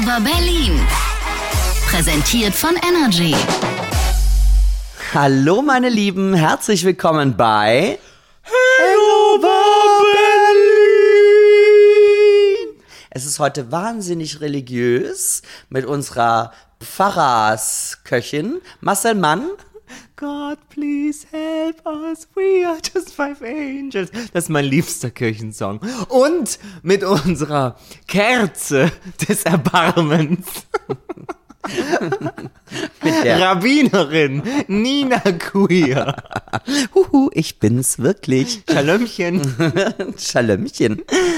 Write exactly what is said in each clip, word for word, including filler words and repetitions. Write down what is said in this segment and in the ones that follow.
Hangover Berlin. Präsentiert von Energy. Hallo meine Lieben, herzlich willkommen bei Hangover Berlin. Es ist heute wahnsinnig religiös mit unserer Pfarrersköchin Marcel Mann. God, please help us, we are just five angels. Das ist mein liebster Kirchensong. Und mit unserer Kerze des Erbarmens. Mit der Rabbinerin Nina Queer. Huhu, ich bin's wirklich. Schalömchen. Schalömchen.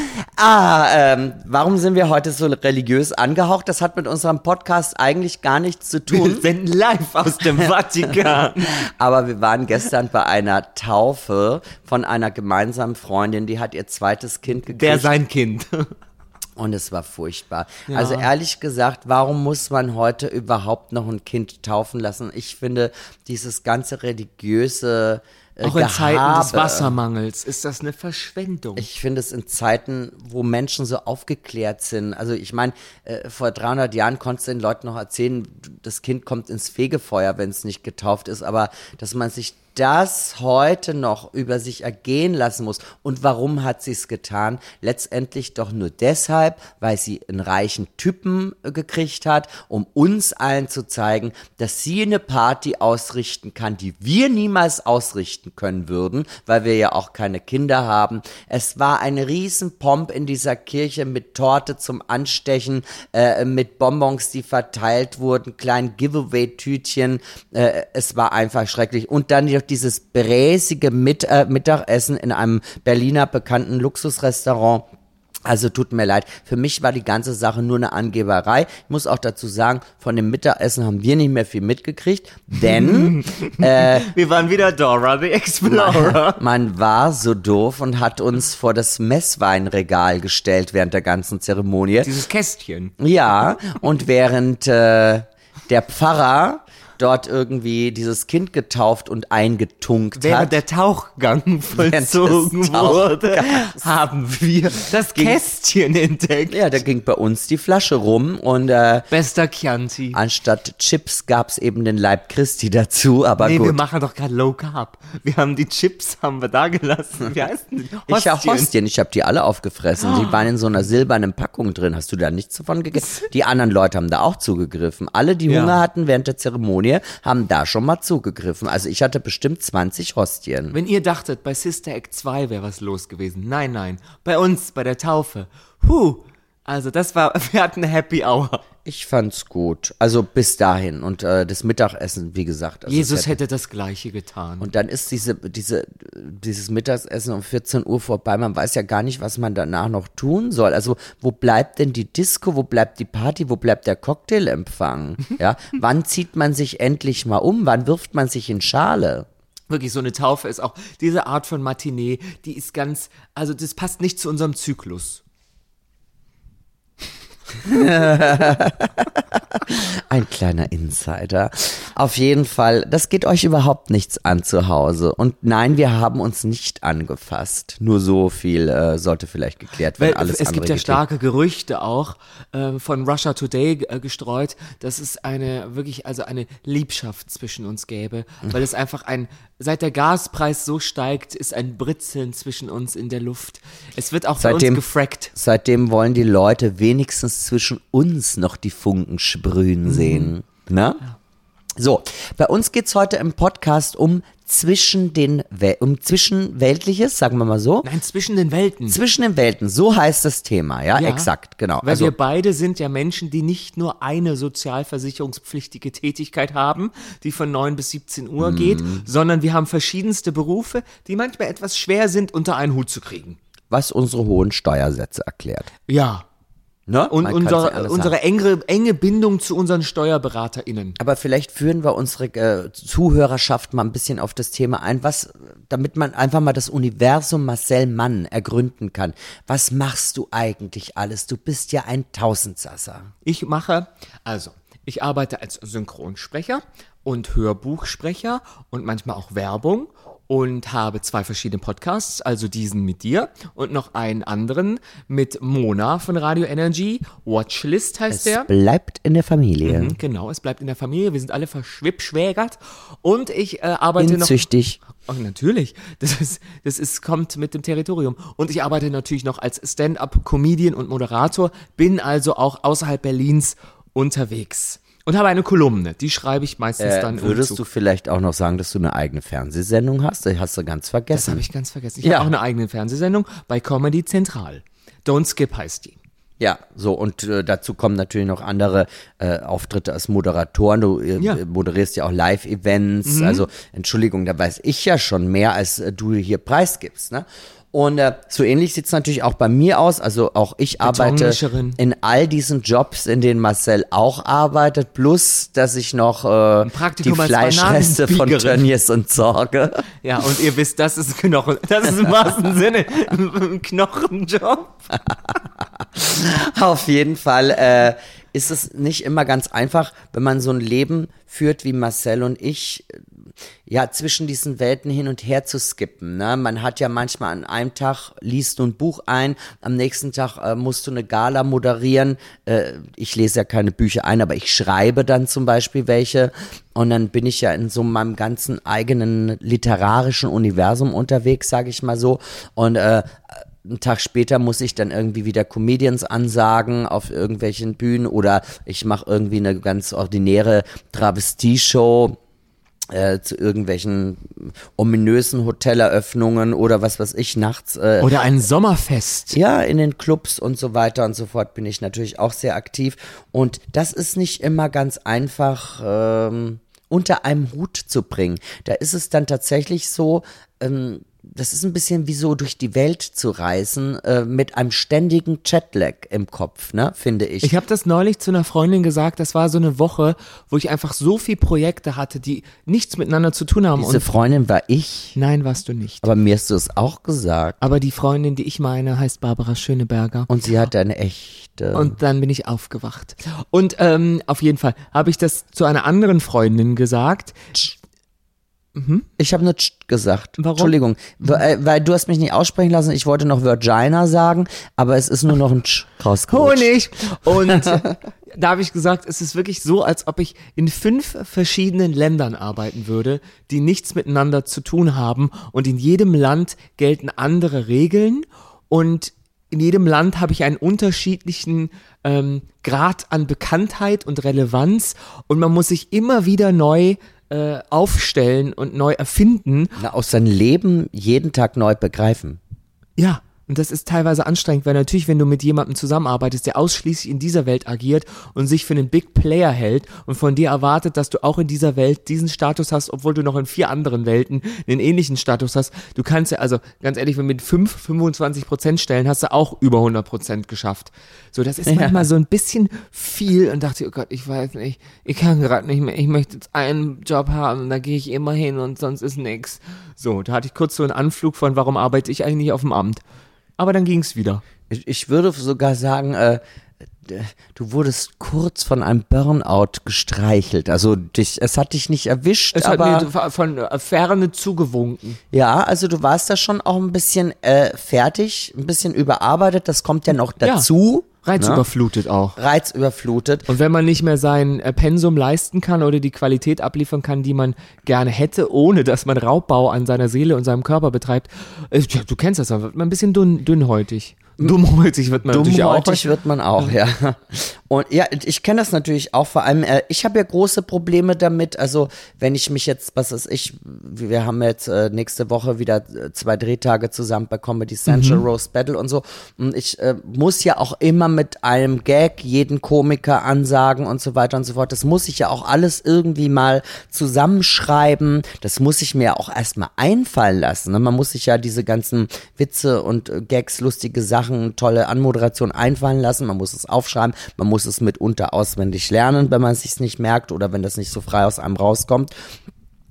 Ah, ähm, warum sind wir heute so religiös angehaucht? Das hat mit unserem Podcast eigentlich gar nichts zu Wir tun. senden live aus dem Vatikan. Aber wir waren gestern bei einer Taufe von einer gemeinsamen Freundin, die hat ihr zweites Kind gekriegt. Der sein Kind. Und es war furchtbar. Ja. Also ehrlich gesagt, warum muss man heute überhaupt noch ein Kind taufen lassen? Ich finde, dieses ganze religiöse äh, Auch in Zeiten Gehabe, des Wassermangels ist das eine Verschwendung. ich finde es in Zeiten, wo Menschen so aufgeklärt sind. Also ich meine, äh, vor dreihundert Jahren konntest du den Leuten noch erzählen, das Kind kommt ins Fegefeuer, wenn es nicht getauft ist. Aber dass man sich das heute noch über sich ergehen lassen muss. Und warum hat sie es getan? Letztendlich doch nur deshalb, weil sie einen reichen Typen gekriegt hat, um uns allen zu zeigen, dass sie eine Party ausrichten kann, die wir niemals ausrichten können würden, weil wir ja auch keine Kinder haben. Es war ein Riesenpomp in dieser Kirche mit Torte zum Anstechen, äh, mit Bonbons, die verteilt wurden, kleinen Giveaway-Tütchen. Äh, es war einfach schrecklich. Und dann noch dieses bräsige Mit- äh, Mittagessen in einem Berliner bekannten Luxusrestaurant. Also tut mir leid, für mich war die ganze Sache nur eine Angeberei. Ich muss auch dazu sagen, von dem Mittagessen haben wir nicht mehr viel mitgekriegt, denn äh, Wir waren wieder Dora the Explorer. man war so doof und hat uns vor das Messweinregal gestellt während der ganzen Zeremonie. Dieses Kästchen. Ja, und während äh, der Pfarrer dort irgendwie dieses Kind getauft und eingetunkt Während hat. der Tauchgang Während vollzogen des wurde, Tauchgangs. haben wir das Kästchen entdeckt. Ja, da ging bei uns die Flasche rum und äh, Bester Chianti. anstatt Chips gab's eben den Leib Christi dazu, aber Nee, wir gut. machen doch gerade Low Carb. Wir haben die Chips, haben wir da gelassen. Wie heißt denn die? Ich hab Hostien, ich hab die alle aufgefressen. Die waren in so einer silbernen Packung drin. Hast du da nichts davon gegessen? Die anderen Leute haben da auch zugegriffen. Alle, die Ja. Hunger hatten während der Zeremonie, haben da schon mal zugegriffen. Also ich hatte bestimmt zwanzig Hostien. Wenn ihr dachtet, bei Sister Act zwei wäre was los gewesen. Nein, nein. Bei uns, bei der Taufe. Huh. Also das war, wir hatten eine Happy Hour. Ich fand's gut. Also bis dahin. Und äh, das Mittagessen, wie gesagt. Also Jesus es hätte das Gleiche getan. Und dann ist diese, diese, dieses Mittagessen um vierzehn Uhr vorbei. Man weiß ja gar nicht, was man danach noch tun soll. Also, wo bleibt denn die Disco? Wo bleibt die Party? Wo bleibt der Cocktailempfang? Ja, wann zieht man sich endlich mal um? Wann wirft man sich in Schale? Wirklich, so eine Taufe ist auch, diese Art von Matinee, die ist ganz, also das passt nicht zu unserem Zyklus. Ein kleiner Insider. Auf jeden Fall, das geht euch überhaupt nichts an zu Hause. Und nein, wir haben uns nicht angefasst. Nur so viel äh, sollte vielleicht geklärt werden. Weil Alles es andere gibt ja geht starke Gerüchte auch äh, von Russia Today äh, gestreut, dass es eine wirklich also eine Liebschaft zwischen uns gäbe, weil es einfach ein seit der Gaspreis so steigt, ist ein Britzeln zwischen uns in der Luft. Es wird auch Seitdem- bei uns gefrackt. Seitdem wollen die Leute wenigstens zwischen uns noch die Funken sprühen sehen. Ne? So, bei uns geht's heute im Podcast um zwischen den Wel- um Zwischenweltliches, sagen wir mal so. Nein, zwischen den Welten. Zwischen den Welten, so heißt das Thema, ja, Ja. exakt, genau. Weil Also wir beide sind ja Menschen, die nicht nur eine sozialversicherungspflichtige Tätigkeit haben, die von neun bis siebzehn Uhr geht, sondern wir haben verschiedenste Berufe, die manchmal etwas schwer sind, unter einen Hut zu kriegen. was unsere hohen Steuersätze erklärt. Ja. Ne? Und Man kann's ja unsere, alles unsere sagen. enge, enge Bindung zu unseren SteuerberaterInnen. Aber vielleicht führen wir unsere äh, Zuhörerschaft mal ein bisschen auf das Thema ein, was, damit man einfach mal das Universum Marcel Mann ergründen kann. Was machst du eigentlich alles? Du bist ja ein Tausendsasser. Ich mache, also, ich arbeite als Synchronsprecher und Hörbuchsprecher und manchmal auch Werbung und habe zwei verschiedene Podcasts, also diesen mit dir und noch einen anderen mit Mona von Radio Energy. Watchlist heißt Es der. bleibt in der Familie. Mhm, genau, es bleibt in der Familie. Wir sind alle verschwippschwägert und ich äh, arbeite noch. Inzüchtig. Oh, natürlich, das ist, das ist, kommt mit dem Territorium. Und ich arbeite natürlich noch als Stand-up-Comedian und Moderator, bin also auch außerhalb Berlins unterwegs. Und habe eine Kolumne, die schreibe ich meistens Äh, dann würdest im du Zug. vielleicht auch noch sagen, dass du eine eigene Fernsehsendung hast? Das hast du ganz Das vergessen. habe ich ganz vergessen. Ich Ja. habe auch eine eigene Fernsehsendung bei Comedy Central. Don't Skip heißt die. Ja, so und äh, dazu kommen natürlich noch andere äh, Auftritte als Moderatoren. Du äh, Ja. moderierst ja auch Live-Events. Also Entschuldigung, da weiß ich ja schon mehr, als äh, du hier preisgibst. Ne? Und äh, so ähnlich sieht es natürlich auch bei mir aus. Also auch ich arbeite Betonmischerin. in all diesen Jobs, in denen Marcel auch arbeitet, plus dass ich noch äh, die Praktikum als Fleischreste von Bananenbiegerin. Tönnies entsorge. Ja, und ihr wisst, das ist Knochen. Das ist im wahrsten Sinne ein Knochenjob. Auf jeden Fall äh, ist es nicht immer ganz einfach, wenn man so ein Leben führt wie Marcel und ich, äh, ja, zwischen diesen Welten hin und her zu skippen. Ne? Man hat ja manchmal an einem Tag, liest du ein Buch ein, am nächsten Tag äh, musst du eine Gala moderieren. Äh, ich lese ja keine Bücher ein, aber ich schreibe dann zum Beispiel welche. Und dann bin ich ja in so meinem ganzen eigenen literarischen Universum unterwegs, sage ich mal so. Und äh, einen Tag später muss ich dann irgendwie wieder Comedians ansagen auf irgendwelchen Bühnen oder ich mache irgendwie eine ganz ordinäre Travestie-Show äh, zu irgendwelchen ominösen Hoteleröffnungen oder was weiß ich nachts. Äh, Oder ein Sommerfest. ja, in den Clubs und so weiter und so fort bin ich natürlich auch sehr aktiv. Und das ist nicht immer ganz einfach ähm, unter einem Hut zu bringen. Da ist es dann tatsächlich so, ähm, das ist ein bisschen wie so durch die Welt zu reisen, äh, mit einem ständigen Jetlag im Kopf, ne, finde ich. Ich habe das neulich zu einer Freundin gesagt, das war so eine Woche, wo ich einfach so viele Projekte hatte, die nichts miteinander zu tun haben. Diese Und Freundin war ich, nein, warst du nicht. aber mir hast du es auch gesagt. Aber die Freundin, die ich meine, heißt Barbara Schöneberger. Und sie hat eine echte. Und dann bin ich aufgewacht. Und ähm, auf jeden Fall habe ich das zu einer anderen Freundin gesagt. Ich habe nur tsch gesagt. Warum? Entschuldigung, weil, weil du hast mich nicht aussprechen lassen. Ich wollte noch Virginia sagen, aber es ist nur noch ein tsch rausgerutscht. Honig. Und da habe ich gesagt, es ist wirklich so, als ob ich in fünf verschiedenen Ländern arbeiten würde, die nichts miteinander zu tun haben. Und in jedem Land gelten andere Regeln. Und in jedem Land habe ich einen unterschiedlichen ähm, Grad an Bekanntheit und Relevanz. Und man muss sich immer wieder neu äh, aufstellen und neu erfinden. Na, aus seinem Leben jeden Tag neu begreifen. Ja, und das ist teilweise anstrengend, weil natürlich, wenn du mit jemandem zusammenarbeitest, der ausschließlich in dieser Welt agiert und sich für einen Big Player hält und von dir erwartet, dass du auch in dieser Welt diesen Status hast, obwohl du noch in vier anderen Welten einen ähnlichen Status hast. Du kannst ja, also ganz ehrlich, wenn mit fünf, fünfundzwanzig Prozent stellen, hast du auch über hundert Prozent geschafft. So, das ist manchmal so ein bisschen viel und dachte, oh Gott, ich weiß nicht, ich kann gerade nicht mehr, ich möchte jetzt einen Job haben und da gehe ich immer hin und sonst ist nix. So, da hatte ich kurz so einen Anflug von, warum arbeite ich eigentlich auf dem Amt? Aber dann ging's wieder. Ich, ich würde sogar sagen, äh, du wurdest kurz von einem Burnout gestreichelt. Also dich, es hat dich nicht erwischt, Es aber hat mir von äh, Ferne zugewunken. ja, also du warst da schon auch ein bisschen äh, fertig, ein bisschen überarbeitet. Das kommt ja noch dazu. Reizüberflutet auch. Reizüberflutet. Und wenn man nicht mehr sein äh, Pensum leisten kann oder die Qualität abliefern kann, die man gerne hätte, ohne dass man Raubbau an seiner Seele und seinem Körper betreibt, äh, ja, du kennst das, dann wird man ein bisschen dünn, dünnhäutig. Dummhäutig wird man natürlich auch. Dummhäutig wird man auch, ja. Und ja, ich kenne das natürlich auch, vor allem, äh, ich habe ja große Probleme damit, also wenn ich mich jetzt, was weiß ich, wir haben jetzt äh, nächste Woche wieder äh, zwei Drehtage zusammen bei Comedy Central, mhm. Roast Battle und so, und ich äh, muss ja auch immer mit einem Gag jeden Komiker ansagen und so weiter und so fort, das muss ich ja auch alles irgendwie mal zusammenschreiben, das muss ich mir auch erstmal einfallen lassen, ne? Man muss sich ja diese ganzen Witze und äh, Gags, lustige Sachen, tolle Anmoderation einfallen lassen, man muss es aufschreiben, man muss es mitunter auswendig lernen, wenn man es sich nicht merkt oder wenn das nicht so frei aus einem rauskommt.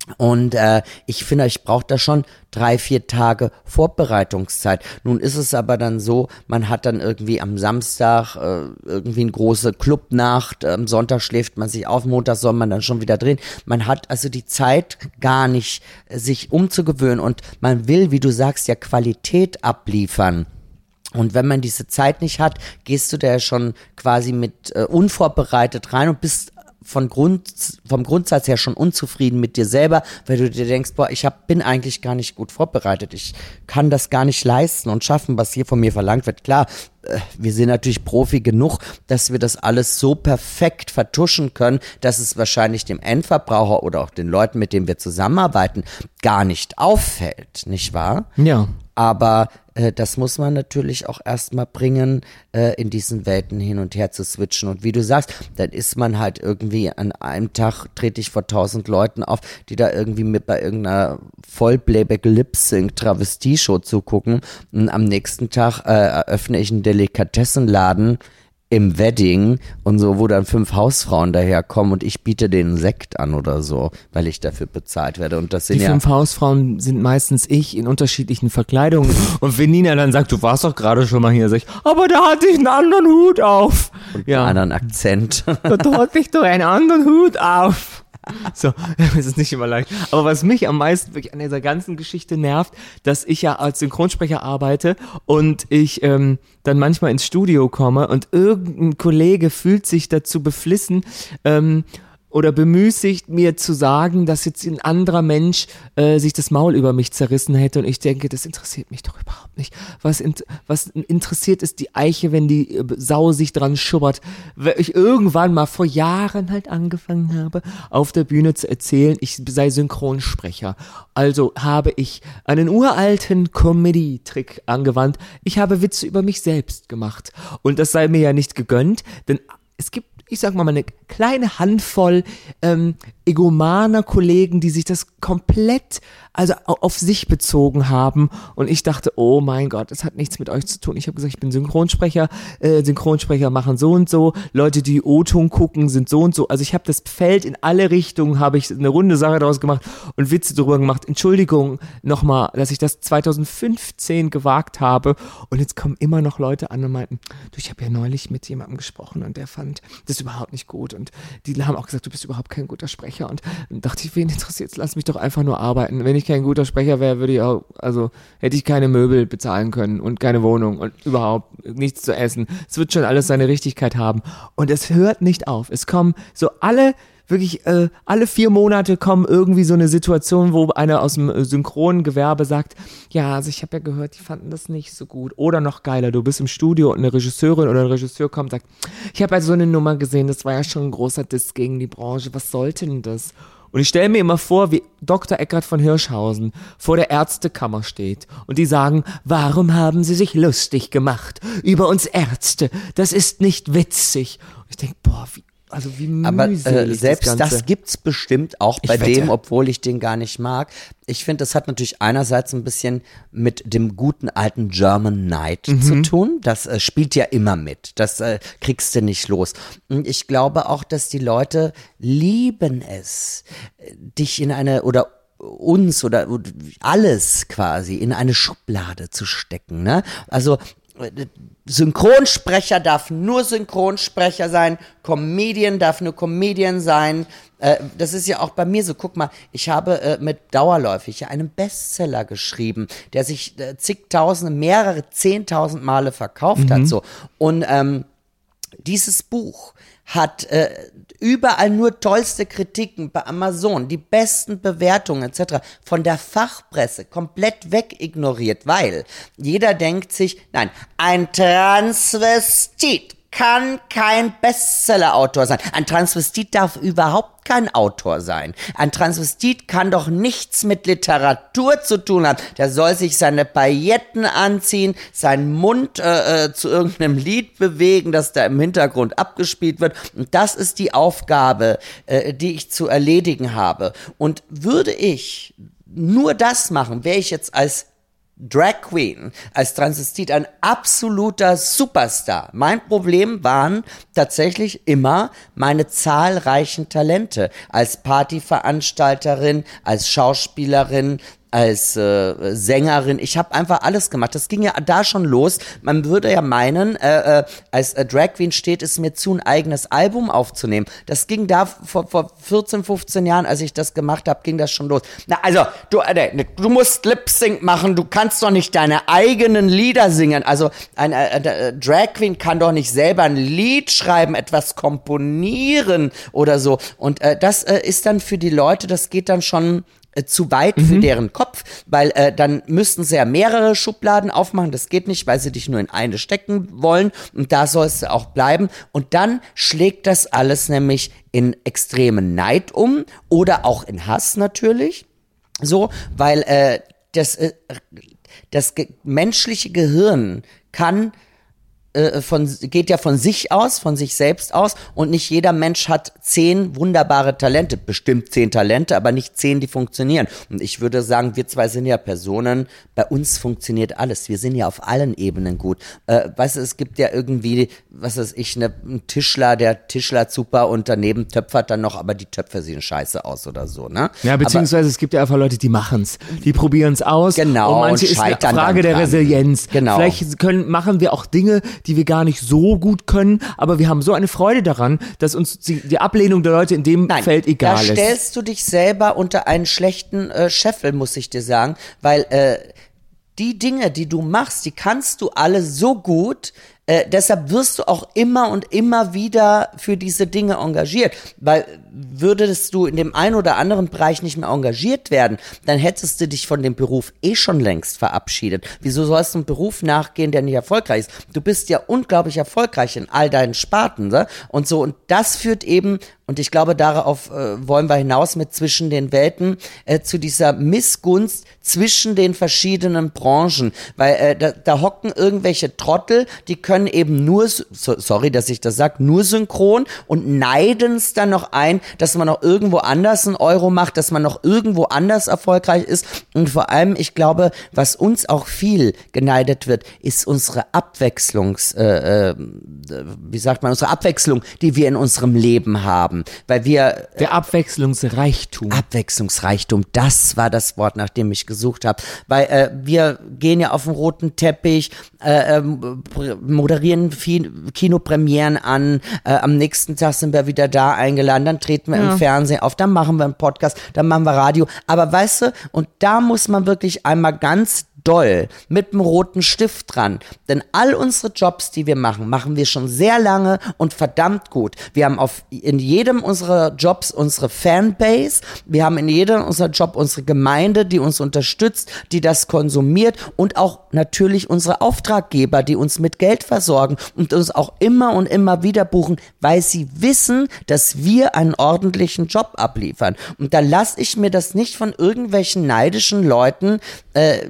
Und äh, ich finde, ich brauche da schon drei, vier Tage Vorbereitungszeit. Nun ist es aber dann so, man hat dann irgendwie am Samstag äh, irgendwie eine große Clubnacht, äh, am Sonntag schläft man sich auf, Montag soll man dann schon wieder drehen. Man hat also die Zeit gar nicht, äh, sich umzugewöhnen und man will, wie du sagst, ja Qualität abliefern. Und wenn man diese Zeit nicht hat, gehst du da ja schon quasi mit äh, unvorbereitet rein und bist von Grund, vom Grundsatz her schon unzufrieden mit dir selber, weil du dir denkst, boah, ich hab, bin eigentlich gar nicht gut vorbereitet, ich kann das gar nicht leisten und schaffen, was hier von mir verlangt wird. Klar, äh, wir sind natürlich Profi genug, dass wir das alles so perfekt vertuschen können, dass es wahrscheinlich dem Endverbraucher oder auch den Leuten, mit denen wir zusammenarbeiten, gar nicht auffällt, nicht wahr? Ja. Aber äh, das muss man natürlich auch erstmal bringen, äh, in diesen Welten hin und her zu switchen. Und wie du sagst, dann ist man halt irgendwie an einem Tag, trete ich vor tausend Leuten auf, die da irgendwie mit bei irgendeiner Vollplayback-Lip-Sync-Travestie-Show zugucken. Und am nächsten Tag äh, eröffne ich einen Delikatessenladen im Wedding und so, wo dann fünf Hausfrauen daherkommen und ich biete denen Sekt an oder so, weil ich dafür bezahlt werde. Und das sind Die ja fünf Hausfrauen sind meistens ich in unterschiedlichen Verkleidungen. Und wenn Nina dann sagt, du warst doch gerade schon mal hier, sag ich, aber da hatte ich einen anderen Hut auf. und Ja. einen anderen Akzent. Da hatte ich doch einen anderen Hut auf. So, es ist nicht immer leicht. Aber was mich am meisten wirklich an dieser ganzen Geschichte nervt, dass ich ja als Synchronsprecher arbeite und ich ähm, dann manchmal ins Studio komme und irgendein Kollege fühlt sich dazu beflissen, ähm, oder bemüßigt, mir zu sagen, dass jetzt ein anderer Mensch äh, sich das Maul über mich zerrissen hätte. Und ich denke, das interessiert mich doch überhaupt nicht. Was, in, was interessiert ist die Eiche, wenn die äh, Sau sich dran schubbert? Weil ich irgendwann mal vor Jahren halt angefangen habe, auf der Bühne zu erzählen, ich sei Synchronsprecher. Also habe ich einen uralten Comedy-Trick angewandt. Ich habe Witze über mich selbst gemacht. Und das sei mir ja nicht gegönnt, denn es gibt, ich sag mal, eine kleine Handvoll ähm, egomaner Kollegen, die sich das komplett also auf sich bezogen haben und ich dachte, oh mein Gott, das hat nichts mit euch zu tun. Ich habe gesagt, ich bin Synchronsprecher, äh, Synchronsprecher machen so und so, Leute, die O-Ton gucken, sind so und so. Also ich habe das Feld in alle Richtungen, habe ich eine runde Sache daraus gemacht und Witze darüber gemacht. Entschuldigung nochmal, dass ich das zwanzig fünfzehn gewagt habe und jetzt kommen immer noch Leute an und meinten, du, ich habe ja neulich mit jemandem gesprochen und der fand das überhaupt nicht gut und die haben auch gesagt, du bist überhaupt kein guter Sprecher und dann dachte ich, wen interessiert's, lass mich doch einfach nur arbeiten. Wenn ich kein guter Sprecher wäre, würde ich auch, also hätte ich keine Möbel bezahlen können und keine Wohnung und überhaupt nichts zu essen. Es wird schon alles seine Richtigkeit haben und es hört nicht auf. Es kommen so alle wirklich äh, alle vier Monate kommen irgendwie so eine Situation, wo einer aus dem äh, synchronen Gewerbe sagt, ja, also ich habe ja gehört, die fanden das nicht so gut. Oder noch geiler, du bist im Studio und eine Regisseurin oder ein Regisseur kommt und sagt, ich habe also so eine Nummer gesehen, das war ja schon ein großer Diss gegen die Branche, was sollte denn das? Und ich stelle mir immer vor, wie Doktor Eckhard von Hirschhausen vor der Ärztekammer steht und die sagen, warum haben sie sich lustig gemacht über uns Ärzte? Das ist nicht witzig. Und ich denke, boah, wie Also wie Aber mühselig äh, selbst das, das, Ganze. gibt's bestimmt auch bei Ich wette. dem, obwohl ich den gar nicht mag. Ich finde, das hat natürlich einerseits ein bisschen mit dem guten alten German Night Mhm. zu tun. Das äh, spielt ja immer mit. Das äh, kriegst du nicht los. Und ich glaube auch, dass die Leute lieben es, äh, dich in eine oder uns oder alles quasi in eine Schublade zu stecken. Ne? Also Synchronsprecher darf nur Synchronsprecher sein, Comedian darf nur Comedian sein. Äh, das ist ja auch bei mir so. Guck mal, ich habe äh, mit Dauerläufig ja einen Bestseller geschrieben, der sich äh, zigtausende, mehrere zehntausend Male verkauft hat. So. Und ähm, dieses Buch hat äh, überall nur tollste Kritiken bei Amazon, die besten Bewertungen et cetera von der Fachpresse komplett wegignoriert, weil jeder denkt sich, nein, ein Transvestit kann kein Bestseller-Autor sein. Ein Transvestit darf überhaupt kein Autor sein. Ein Transvestit kann doch nichts mit Literatur zu tun haben. Der soll sich seine Pailletten anziehen, seinen Mund äh, zu irgendeinem Lied bewegen, das da im Hintergrund abgespielt wird. Und das ist die Aufgabe, äh, die ich zu erledigen habe. Und würde ich nur das machen, wäre ich jetzt als Drag Queen, als Transvestit ein absoluter Superstar. Mein Problem waren tatsächlich immer meine zahlreichen Talente als Partyveranstalterin, als Schauspielerin, als äh, Sängerin. Ich habe einfach alles gemacht. Das ging ja da schon los. Man würde ja meinen, äh, äh, als äh, Drag Queen steht es mir zu, ein eigenes Album aufzunehmen. Das ging da vor, vor vierzehn, fünfzehn Jahren, als ich das gemacht habe, ging das schon los. Na, also, du, äh, du musst Lip-Sync machen, du kannst doch nicht deine eigenen Lieder singen. Also, ein äh, äh, Drag Queen kann doch nicht selber ein Lied schreiben, etwas komponieren oder so. Und äh, das äh, ist dann für die Leute, das geht dann schon zu weit für mhm. deren Kopf, weil äh, dann müssten sie ja mehrere Schubladen aufmachen, das geht nicht, weil sie dich nur in eine stecken wollen und da sollst du auch bleiben und dann schlägt das alles nämlich in extremen Neid um oder auch in Hass natürlich, so, weil äh, das, äh, das ge- menschliche Gehirn kann Von, geht ja von sich aus, von sich selbst aus und nicht jeder Mensch hat zehn wunderbare Talente, bestimmt zehn Talente, aber nicht zehn, die funktionieren. Und ich würde sagen, wir zwei sind ja Personen, bei uns funktioniert alles, wir sind ja auf allen Ebenen gut. Äh, weißt du, es gibt ja irgendwie, was weiß ich, ne, einen Tischler, der tischlert super und daneben töpfert dann noch, aber die Töpfe sehen scheiße aus oder so, ne? Ja, beziehungsweise aber, es gibt ja einfach Leute, die machen's, die probieren's aus. Genau, und manche und ist eine Frage der Resilienz. Genau. Vielleicht können, machen wir auch Dinge, die wir gar nicht so gut können, aber wir haben so eine Freude daran, dass uns die, die Ablehnung der Leute in dem Nein, Feld egal ist. Da stellst du dich selber unter einen schlechten äh, Scheffel, muss ich dir sagen, weil äh, die Dinge, die du machst, die kannst du alle so gut, äh, deshalb wirst du auch immer und immer wieder für diese Dinge engagiert, weil würdest du in dem einen oder anderen Bereich nicht mehr engagiert werden, dann hättest du dich von dem Beruf eh schon längst verabschiedet. Wieso sollst du einem Beruf nachgehen, der nicht erfolgreich ist? Du bist ja unglaublich erfolgreich in all deinen Sparten, ne? Und so, und das führt eben, und ich glaube, darauf äh, wollen wir hinaus mit zwischen den Welten, äh, zu dieser Missgunst zwischen den verschiedenen Branchen, weil äh, da, da hocken irgendwelche Trottel, die können eben nur, so, sorry, dass ich das sag, nur synchron und neiden es dann noch ein, dass man noch irgendwo anders einen Euro macht, dass man noch irgendwo anders erfolgreich ist. Und vor allem, ich glaube, was uns auch viel geneidet wird, ist unsere Abwechslungs, äh, äh, wie sagt man, unsere Abwechslung, die wir in unserem Leben haben. Weil wir Der Abwechslungsreichtum. Abwechslungsreichtum, das war das Wort, nach dem ich gesucht habe. Weil äh, wir gehen ja auf den roten Teppich, äh, äh, moderieren Kinopremieren an, äh, am nächsten Tag sind wir wieder da eingeladen, dann treten wir ja. im Fernsehen auf, dann machen wir einen Podcast, dann machen wir Radio. Aber weißt du, und da muss man wirklich einmal ganz doll mit dem roten Stift dran. Denn all unsere Jobs, die wir machen, machen wir schon sehr lange und verdammt gut. Wir haben auf, in jedem unserer Jobs unsere Fanbase, wir haben in jedem unserer Job unsere Gemeinde, die uns unterstützt, die das konsumiert und auch natürlich unsere Auftraggeber, die uns mit Geld versorgen und uns auch immer und immer wieder buchen, weil sie wissen, dass wir einen ordentlichen Job abliefern. Und da lasse ich mir das nicht von irgendwelchen neidischen Leuten äh,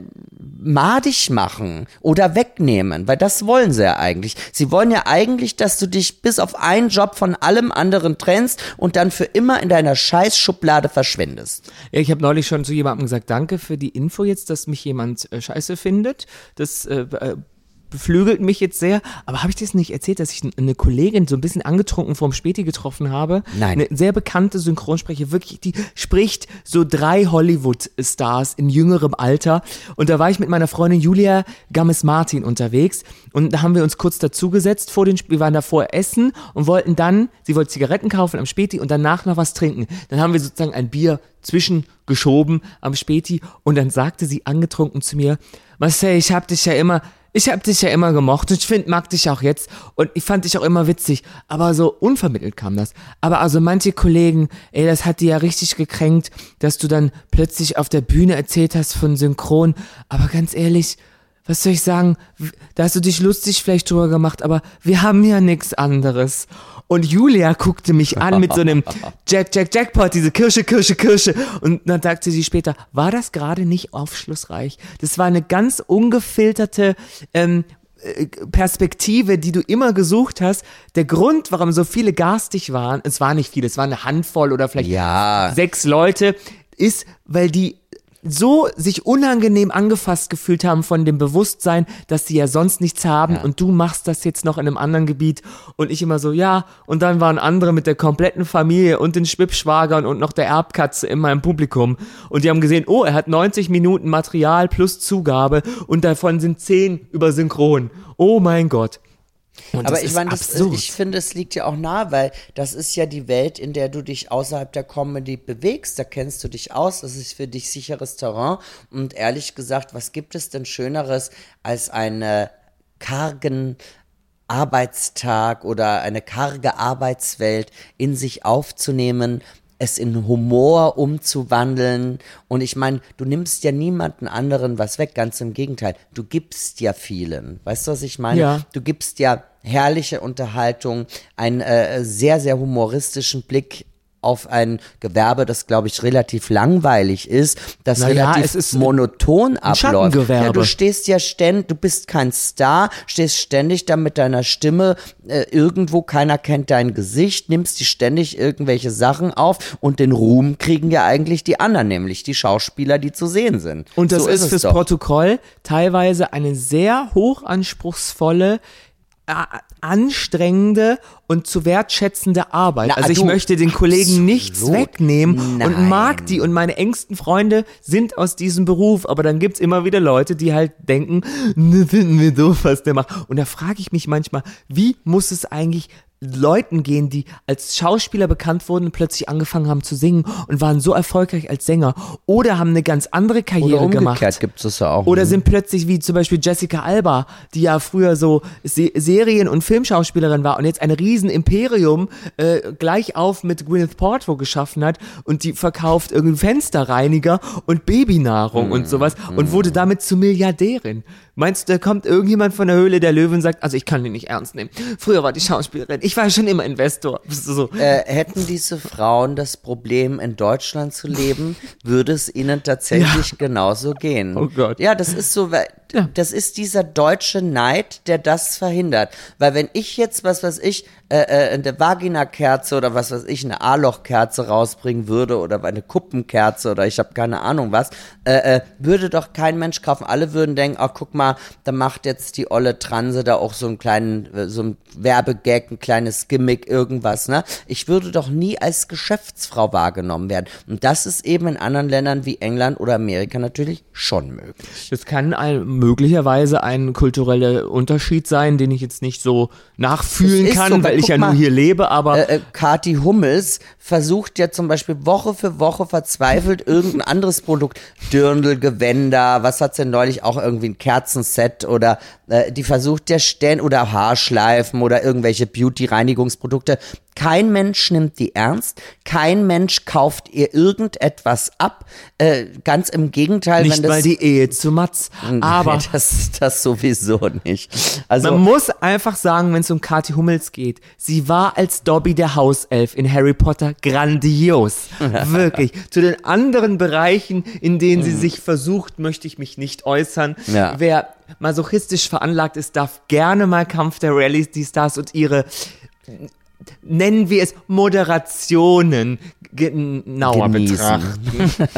madig machen oder wegnehmen, weil das wollen sie ja eigentlich. Sie wollen ja eigentlich, dass du dich bis auf einen Job von allem anderen trennst und dann für immer in deiner Scheißschublade verschwindest. Ja, ich habe neulich schon zu jemandem gesagt, danke für die Info jetzt, dass mich jemand äh, scheiße findet. Das äh, äh, beflügelt mich jetzt sehr. Aber habe ich das nicht erzählt, dass ich eine Kollegin so ein bisschen angetrunken vorm Späti getroffen habe? Nein. Eine sehr bekannte Synchronsprecherin, wirklich, die spricht so drei Hollywood-Stars in jüngerem Alter. Und da war ich mit meiner Freundin Julia Gammes-Martin unterwegs und da haben wir uns kurz dazugesetzt vor den, Sp- wir waren davor essen und wollten dann, sie wollte Zigaretten kaufen am Späti und danach noch was trinken. Dann haben wir sozusagen ein Bier zwischengeschoben am Späti und dann sagte sie angetrunken zu mir, Marcel, ich hab dich ja immer Ich hab dich ja immer gemocht und ich find, mag dich auch jetzt und ich fand dich auch immer witzig, aber so unvermittelt kam das. Aber also manche Kollegen, ey, das hat die ja richtig gekränkt, dass du dann plötzlich auf der Bühne erzählt hast von Synchron, aber ganz ehrlich, was soll ich sagen, da hast du dich lustig vielleicht drüber gemacht, aber wir haben ja nichts anderes. Und Julia guckte mich an mit so einem Jack, Jack, Jackpot, diese Kirsche, Kirsche, Kirsche. Und dann sagte sie später, war das gerade nicht aufschlussreich? Das war eine ganz ungefilterte ähm, Perspektive, die du immer gesucht hast. Der Grund, warum so viele garstig waren, es war nicht viele, es war eine Handvoll oder vielleicht ja. sechs Leute, ist, weil die so sich unangenehm angefasst gefühlt haben von dem Bewusstsein, dass sie ja sonst nichts haben Ja. und du machst das jetzt noch in einem anderen Gebiet und ich immer so, ja, und dann waren andere mit der kompletten Familie und den Schwippschwagern und noch der Erbkatze in meinem Publikum und die haben gesehen, oh, er hat neunzig Minuten Material plus Zugabe und davon sind zehn über Synchron. Oh mein Gott. Und Aber das ich ist meine, das- absurd. ich finde, es liegt ja auch nahe, weil das ist ja die Welt, in der du dich außerhalb der Comedy bewegst. Da kennst du dich aus, das ist für dich sicheres Terrain. Und ehrlich gesagt, was gibt es denn Schöneres als einen kargen Arbeitstag oder eine karge Arbeitswelt in sich aufzunehmen, es in Humor umzuwandeln. Und ich meine, du nimmst ja niemanden anderen was weg, ganz im Gegenteil. Du gibst ja vielen. Weißt du, was ich meine? Ja. Du gibst ja herrliche Unterhaltung, einen äh, sehr, sehr humoristischen Blick auf ein Gewerbe, das, glaube ich, relativ langweilig ist, das Na ja, relativ es ist monoton abläuft. Schattengewerbe. Ja, du stehst ja ständig, du bist kein Star, stehst ständig da mit deiner Stimme äh, irgendwo, keiner kennt dein Gesicht, nimmst dir ständig irgendwelche Sachen auf und den Ruhm kriegen ja eigentlich die anderen, nämlich die Schauspieler, die zu sehen sind. Und das So ist es fürs doch. Protokoll teilweise eine sehr hochanspruchsvolle, äh, anstrengende und zu wertschätzende Arbeit. Na, also ich du, möchte den Kollegen absolut. nichts wegnehmen Nein. und mag die und meine engsten Freunde sind aus diesem Beruf, aber dann gibt's immer wieder Leute, die halt denken, ne, finden wir doof, was der macht. Und da frage ich mich manchmal, wie muss es eigentlich Leuten gehen, die als Schauspieler bekannt wurden und plötzlich angefangen haben zu singen und waren so erfolgreich als Sänger oder haben eine ganz andere Karriere Oder gemacht. umgekehrt gibt es ja auch. Oder sind plötzlich wie zum Beispiel Jessica Alba, die ja früher so Se- Serien- und Filmschauspielerin war und jetzt ein riesen Imperium äh, gleich auf mit Gwyneth Paltrow geschaffen hat und die verkauft irgendwie Fensterreiniger und Babynahrung Mm, und sowas und wurde damit zu Milliardärin. Meinst du, da kommt irgendjemand von der Höhle der Löwen und sagt, also ich kann den nicht ernst nehmen. Früher war die Schauspielerin, ich war schon immer Investor. So. Äh, hätten diese Frauen das Problem, in Deutschland zu leben, würde es ihnen tatsächlich genauso gehen. Oh Gott. Ja, das ist so, weil Ja. das ist dieser deutsche Neid, der das verhindert. Weil wenn ich jetzt, was weiß ich, äh, äh, eine Vagina-Kerze oder was weiß ich, eine A-Loch-Kerze rausbringen würde oder eine Kuppenkerze oder ich habe keine Ahnung was, äh, äh, würde doch kein Mensch kaufen. Alle würden denken, ach guck mal, da macht jetzt die olle Transe da auch so einen kleinen, äh, so ein Werbegag, ein kleines Gimmick, irgendwas, ne? Ich würde doch nie als Geschäftsfrau wahrgenommen werden. Und das ist eben in anderen Ländern wie England oder Amerika natürlich schon möglich. Das kann ein, möglicherweise ein kultureller Unterschied sein, den ich jetzt nicht so nachfühlen Es ist kann, so, weil weil ich guck ja mal, nur hier lebe, aber Äh, äh, Kathi Hummels versucht ja zum Beispiel Woche für Woche verzweifelt irgendein anderes Produkt, Dirndl, Gewänder, was hat's denn neulich auch irgendwie ein Kerzenset oder äh, die versucht ja ständig oder Haarschleifen oder irgendwelche Beauty-Reinigungsprodukte. Kein Mensch nimmt die ernst, kein Mensch kauft ihr irgendetwas ab, äh, ganz im Gegenteil, nicht wenn das mal die Ehe zu Matz. Aber das, das sowieso nicht. Also man muss einfach sagen, wenn es um Kathi Hummels geht, sie war als Dobby der Hauself in Harry Potter grandios. Wirklich. Zu den anderen Bereichen, in denen sie sich versucht, möchte ich mich nicht äußern. Ja. Wer masochistisch veranlagt ist, darf gerne mal Kampf der Reality Stars und ihre, nennen wir es, Moderationen genauer Genießen. betrachten.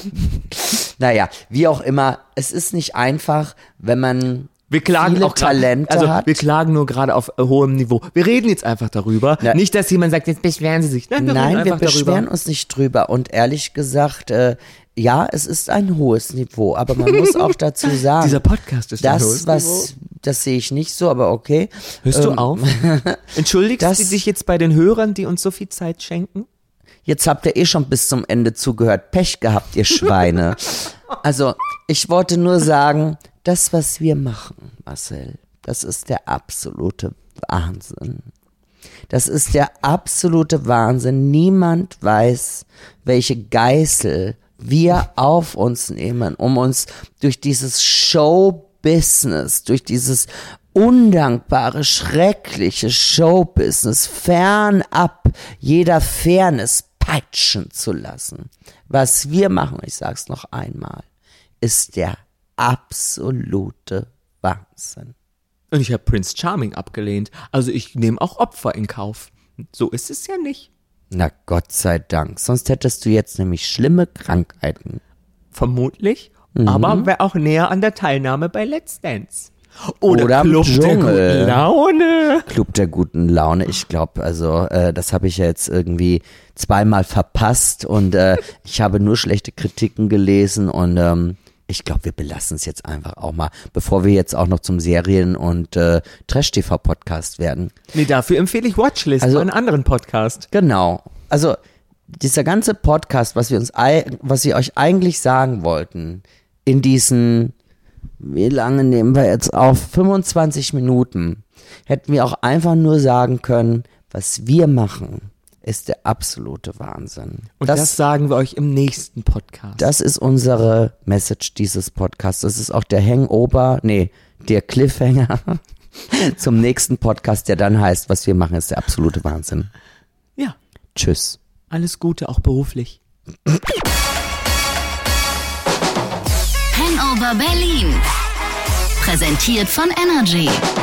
Naja, wie auch immer, es ist nicht einfach, wenn man Wir klagen viele auch grad- Talente also hat. wir klagen nur gerade auf äh, hohem Niveau. Wir reden jetzt einfach darüber. Ja. Nicht, dass jemand sagt, jetzt beschweren Sie sich. Nein, wir Nein, reden wir einfach beschweren darüber. uns nicht drüber. Und ehrlich gesagt, äh, ja, es ist ein hohes Niveau, aber man muss auch dazu sagen, Dieser Podcast ist ein hohes das, was, das sehe ich nicht so, aber okay. Hörst Ähm, du auf? Entschuldigst das- du dich jetzt bei den Hörern, die uns so viel Zeit schenken? Jetzt habt ihr eh schon bis zum Ende zugehört. Pech gehabt, ihr Schweine. Also, ich wollte nur sagen, das, was wir machen, Marcel, das ist der absolute Wahnsinn. Das ist der absolute Wahnsinn. Niemand weiß, welche Geißel wir auf uns nehmen, um uns durch dieses Showbusiness, durch dieses undankbare, schreckliche Showbusiness fernab jeder Fairness peitschen zu lassen. Was wir machen, ich sag's noch einmal, ist der absolute Wahnsinn. Und ich habe Prince Charming abgelehnt. Also ich nehme auch Opfer in Kauf. So ist es ja nicht. Na Gott sei Dank, sonst hättest du jetzt nämlich schlimme Krankheiten. vermutlich, mhm. aber wäre auch näher an der Teilnahme bei Let's Dance. Oder, Oder Club im der Dschungel. guten Laune. Club der guten Laune. Ich glaube, also äh, das habe ich ja jetzt irgendwie zweimal verpasst und äh, ich habe nur schlechte Kritiken gelesen und ähm, ich glaube, wir belassen es jetzt einfach auch mal, bevor wir jetzt auch noch zum Serien- und äh, Trash-T V-Podcast werden. Nee, dafür empfehle ich Watchlist, Also, einen anderen Podcast. Genau. Also dieser ganze Podcast, was wir uns, ei- was wir euch eigentlich sagen wollten, in diesen, wie lange nehmen wir jetzt auf? fünfundzwanzig Minuten. Hätten wir auch einfach nur sagen können, was wir machen, ist der absolute Wahnsinn. Und das, das sagen wir euch im nächsten Podcast. Das ist unsere Message dieses Podcasts. Das ist auch der Hangover, nee, der Cliffhanger zum nächsten Podcast, der dann heißt, was wir machen, ist der absolute Wahnsinn. Ja. Tschüss. Alles Gute, auch beruflich. Hangover Berlin. Präsentiert von Energy.